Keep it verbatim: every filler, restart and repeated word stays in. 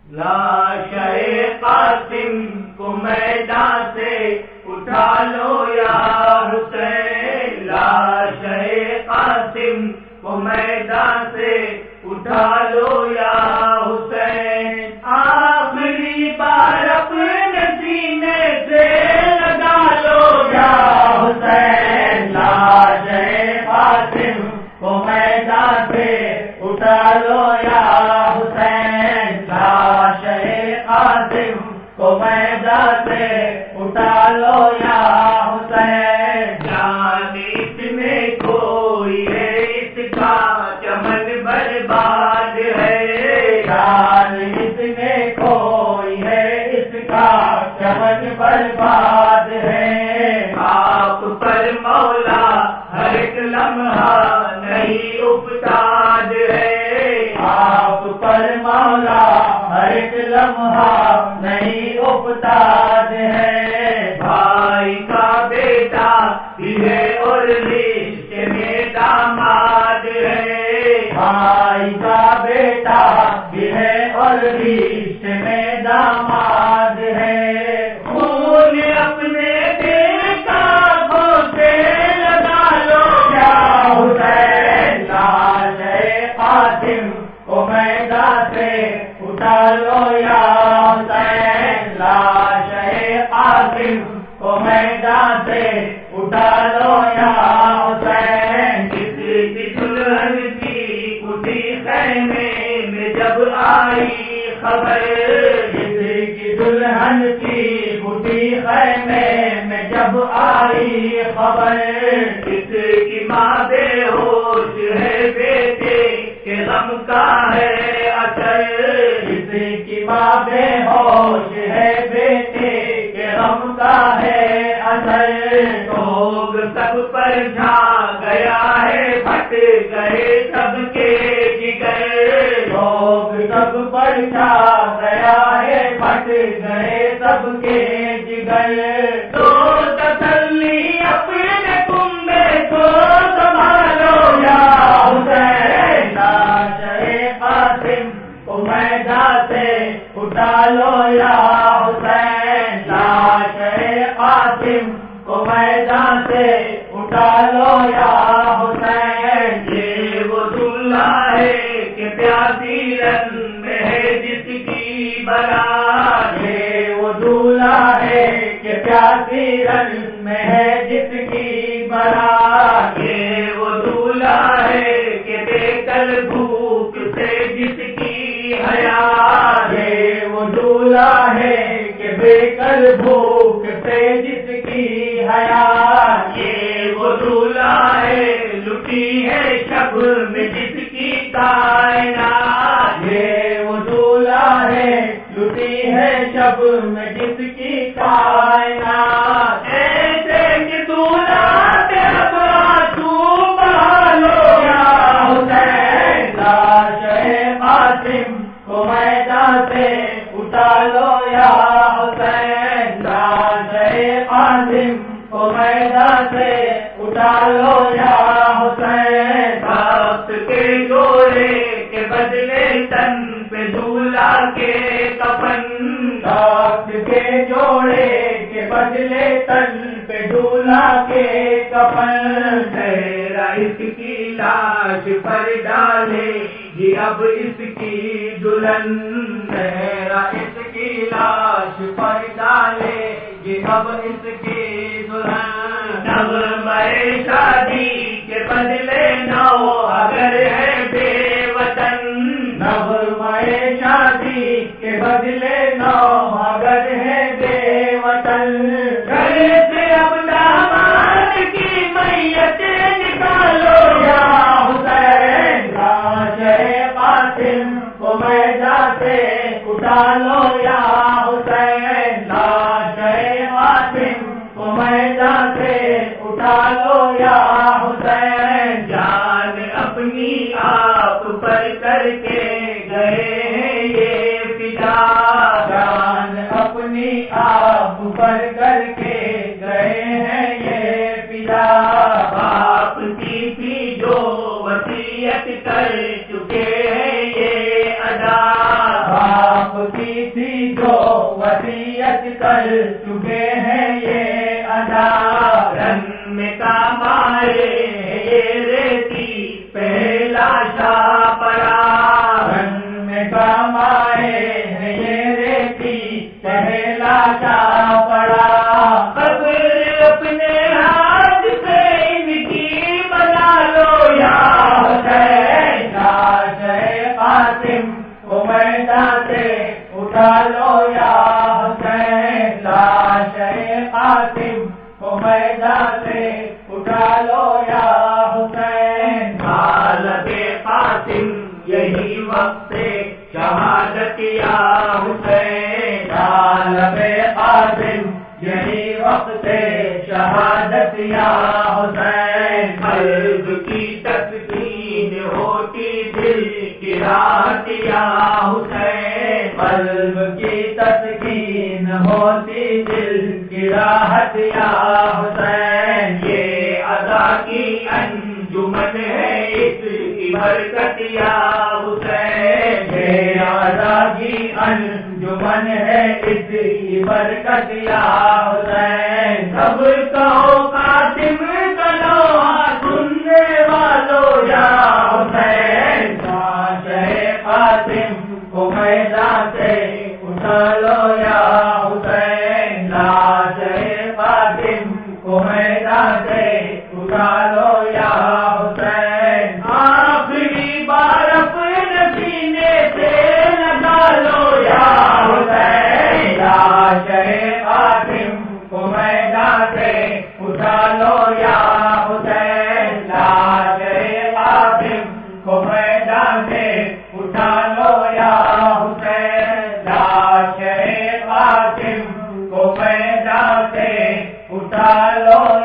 لاشے قاسم کو میدان سے اٹھا لو یا حسین، لاشے قاسم کو میدان سے اٹھا لو یا حسین، آخری بار اپنے سینے سے لگا لو یا حسین، لاشے قاسم کو میدان سے اٹھا لو یا حسین، لاشے قاسم کو میدان سے اٹھا لو یا حسین، جان اس میں کوئی ہے اس کا چمن برباد ہے، جان اس میں کوئی ہے اس کا چمن برباد ہے، آپ پر مولا ہر ایک لمحہ نہیں افتاد ہے، آپ پر مولا ہر ایک لمحہ نہیں افتاد ہے، بھائی کا بیٹا بھی ہے اور رشتے میں داماد ہے، بھائی کا بیٹا بھی ہے اور رشتے میں داماد ہے، خون اپنے دل کا گھوٹے لگا لو یا حسین، لاشے قاسم کو میدان سے اٹھا لو یا حسین، لاشے قاسم کو میدان سے اٹھا لو یا حسین، کسی کی دلہن کی اٹھی خیمے میں جب آئی خبر، کسی کی دلہن کی اٹھی خیمے میں جب آئی خبر، کسی کی ماں بے ہوش ہے بیٹے کے غم کا ہے اثر، کسی کی ماں بے ہوش ہے بیٹے کے غم کا ہے اثر، لوگ سب پر جھا گیا ہے پھٹ گئے سب کے جگر، لوگ سب پر جھا گیا ہے پھٹ گئے سب کے جگر، تو تسلی اپنے کنبے کو سنبھالو یا حسین، لاشے قاسم کو میدان سے اٹھا لو یا حسین، لاشے قاسم کو میدان سے اٹھا لو یا حسین، یہ وہ دلہا ہے کہ پیاسی رن میں ہے جس کی برات، یہ وہ دلہا ہے کہ پیاسی رن میں ہے جس کی برات، یہ وہ دلہا ہے کہ بے کل بھوک سے جس کی حیات، یہ وہ دلہا ہے کہ بے کل بھوک سے جس کی حیات، یہ وہ دلہا ہے لٹی ہے شب میں جس کی کائنات، یہ وہ دلہا ہے لٹی ہے شب میں جس کی کائنات، ایسے کہ دلہا پہ اب آنسو بہا لو یا حسین، لاشے قاسم کو میدان سے اٹھا لو یا حسین، لاشے قاسم کو میدان سے اٹھا لو یا حسین، تخت کے جوڑے کے بدلے تن پہ دولہا کے کفن، تخت کے جوڑے کے بدلے تن پہ دولہا کے کفن، تیرا اس کی لاش پر ڈالے گی اب اس کی دلہن، تیرا اس کی لاش پر ڈالے گی اب اس کی دلہن، نغمہ شادی کے بدلے نو اگر ہے بے وطن، نغمہ شادی کے بدلے نو اگر ہے بے وطن، گھر سے اب داماد کی میت نکالو یا حسین، لاشے قاسم کو میدان سے اٹھا لو یا حسین، لاشے قاسم کو میدان سے اٹھا لو یا حسین، جان اپنی آپ پر کر کے گئے ہیں یہ فدا، جان اپنی آپ پر کر کے گئے ہیں یہ فدا، باپ کی بھی جو وصیت کر چکے ہیں یہ ادا، باپ کی کر چکے ہیں یہ ادا، رن میں کام آئے یہ ریتی پہلا شاہ پڑا، رن میں کام آئے یہ ریتی پہلا شاہ پڑا، قبر اپنے ہاتھ سے ان کی بنا لو یا حسین، لاش قاسم کو میدان سے اٹھا لو یا حسین، لاش قاسم کو میدان سے اٹھا لو یا حسین، طالب قاسم یہی وقت شہادت یا حسین، طالب قاسم یہی وقت شہادت یا حسین، قلب کی تسکین ہوتی دل کی راحت یا حسین، قلب کی تسکین ہوتی دل کی راحت یا حسین، یہ ادا کی انجمن ہے اس کی برکت یا حسین، یہ ادا کی انجمن ہے اس کی برکت یا حسین، سب کہو قاسم کا لوہا سننے والو یا حسین، لاش قاسم کو میدان سے اٹھا لو یا حسین، لاش قاسم کو میدان سے اٹھا لو یا حسین، آخری بار اپنے سینے سے لگا لو یا حسین، لاش قاسم کو میدان سے اٹھا لو یا حسین، لاش قاسم کو میدان سے اٹھا لو یا حسین، لاش قاسم کو میدان سے اٹھا لو